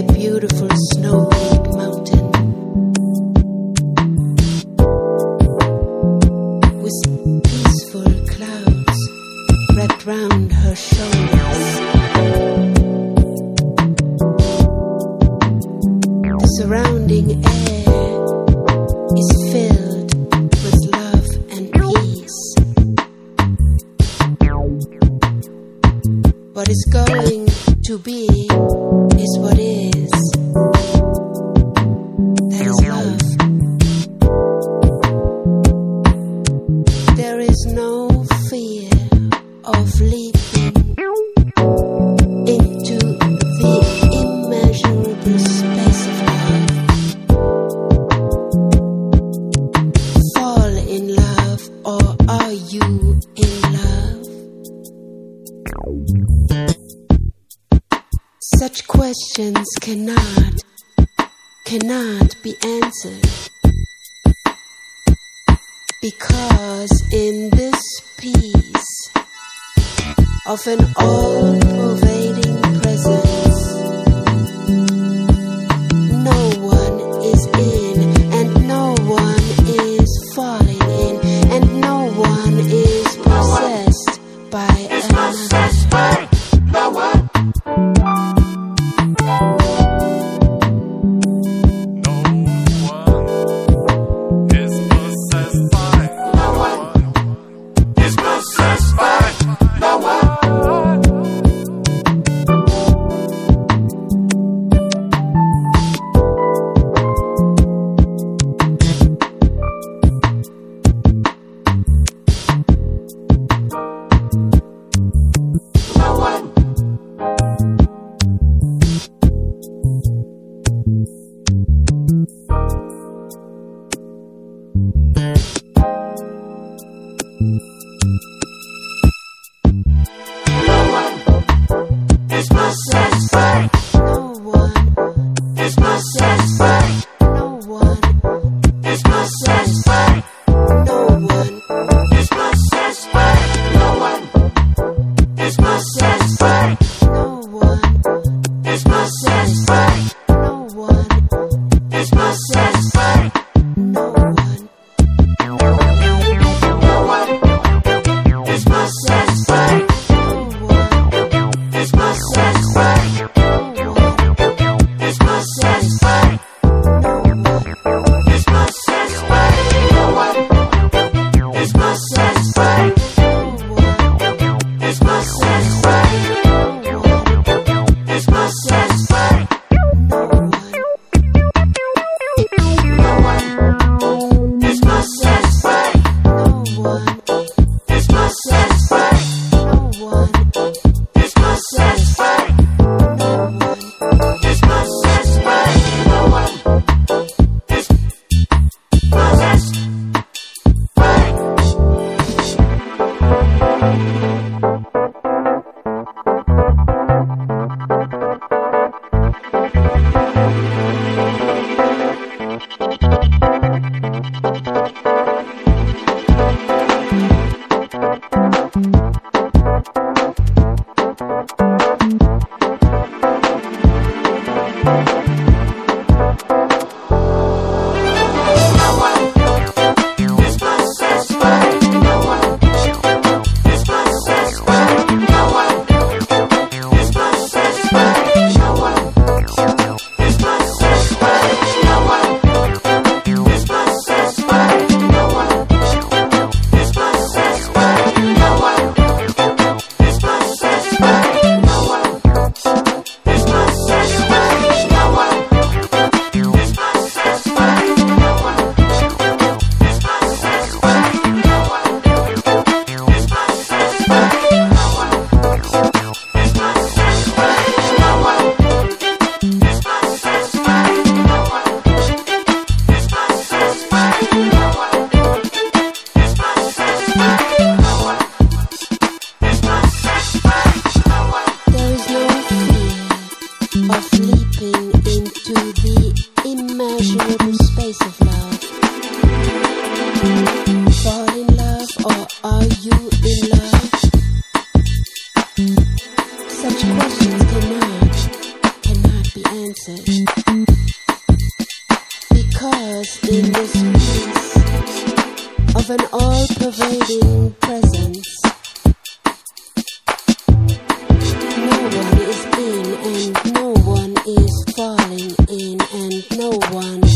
beautiful snow-peaked mountain with peaceful clouds wrapped round her shoulders. The surrounding air is filled with love and peace. What is going to be is what is. That is love. There is no fear of leaping into the immeasurable space of love. Fall in love, or are you in love? Such questions cannot be answered, because in this peace of an all-pervading presence, no one is in, and no one is falling in, and no one is possessed by another. No one. Such questions cannot be answered. is in this peace of an all-pervading presence. No one is in and no one is falling in and no one